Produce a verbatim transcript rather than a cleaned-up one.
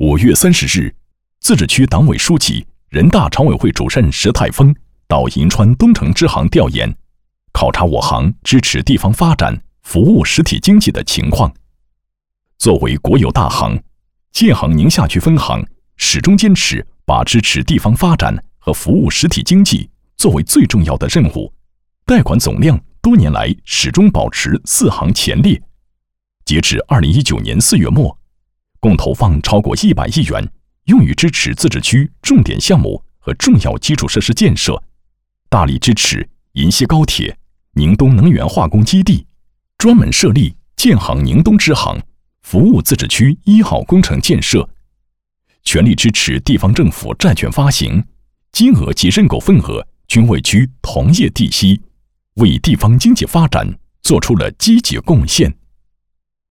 五月三十日，自治区党委书记、人大常委会主任石泰峰到银川东城支行调研，考察我行支持地方发展、服务实体经济的情况。作为国有大行，建行宁夏区分行始终坚持把支持地方发展和服务实体经济作为最重要的任务，贷款总量多年来始终保持四行前列。截至二零一九年四月末，共投放超过一百亿元，用于支持自治区重点项目和重要基础设施建设，大力支持银西高铁、宁东能源化工基地，专门设立建行宁东支行，服务自治区一号工程建设，全力支持地方政府债券发行，金额及认购份额均位居同业第一，为地方经济发展做出了积极贡献。